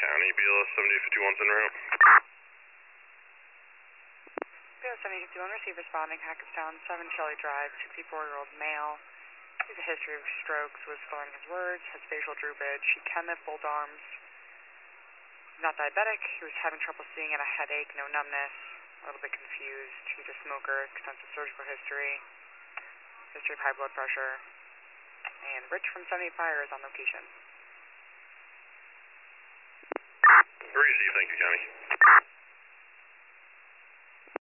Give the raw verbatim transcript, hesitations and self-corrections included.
County, B L S seventy fifty-one's en route. B L S seventy fifty-one, receive responding, Hackettstown, seven Shelley Drive, sixty-four-year-old male. He has a history of strokes, was slurring his words, has facial droopage, he can lift both arms. He's not diabetic, he was having trouble seeing and a headache, no numbness, a little bit confused. He's a smoker, extensive surgical history, history of high blood pressure, and Rich from seventy Fire is on location. Receive, thank you, County.